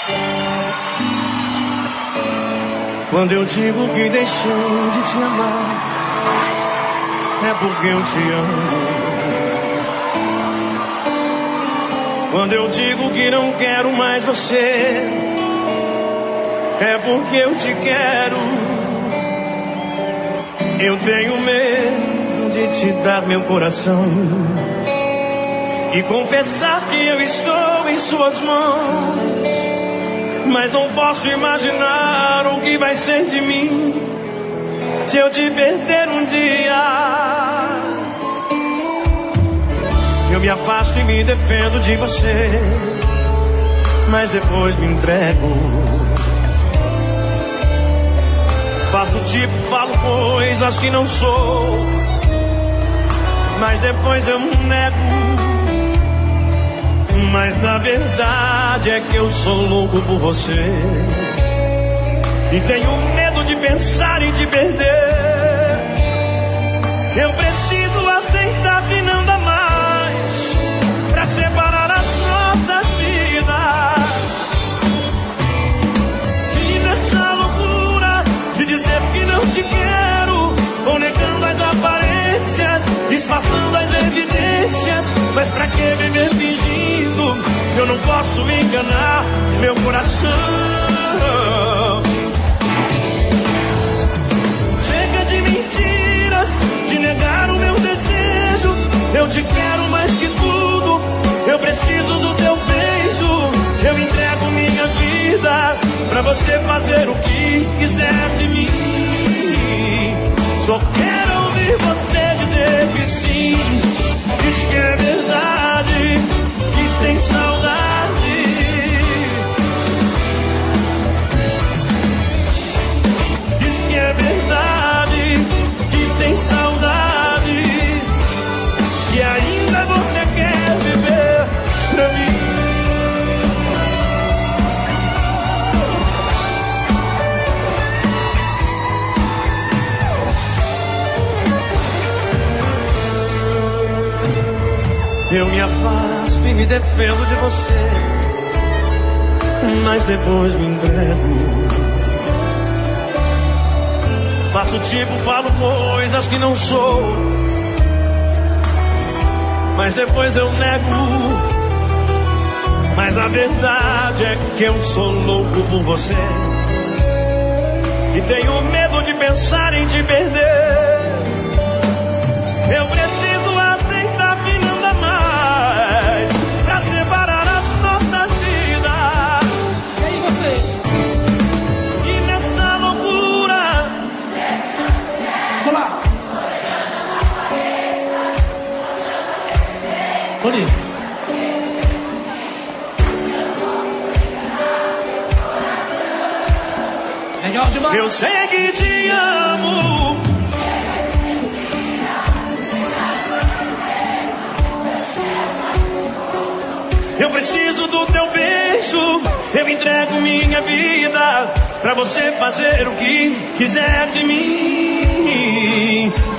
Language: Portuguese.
Quando eu digo que deixei de te amar, é porque eu te amo. Quando eu digo que não quero mais você, é porque eu te quero. Eu tenho medo de te dar meu coração e confessar que eu estou em suas mãos. Mas não posso imaginar o que vai ser de mim se eu te perder um dia. Eu me afasto e me defendo de você, mas depois me entrego. Faço tipo, falo coisas que não sou, mas depois eu nego. Mas na verdade é que eu sou louco por você e tenho medo de pensar em te perder. Eu preciso aceitar que não dá mais pra separar as nossas vidas. E nessa loucura de dizer que não te quero, vou negando as aparências, disfarçando as evidências. Mas pra que viver fingindo se eu não posso enganar meu coração? Chega de mentiras, de negar o meu desejo. Eu te quero mais que tudo, eu preciso do teu beijo. Eu entrego minha vida pra você fazer o que quiser de mim. Só quero ouvir você dizer que sim. Diz que é verdade, que tem saudade. Diz que é verdade, que tem saudade. E ainda você quer viver pra mim. Eu me afasto e me defendo de você, mas depois me entrego. Faço tipo, falo coisas que não sou, mas depois eu nego. Mas a verdade é que eu sou louco por você e tenho medo de pensar em te perder. Eu preciso aceitar que não dá mais pra separar as nossas vidas. E aí você? E nessa loucura. Vamos lá. Bonito. Legal demais. Eu sei que te amo. Eu preciso do teu beijo. Eu entrego minha vida pra você fazer o que quiser de mim.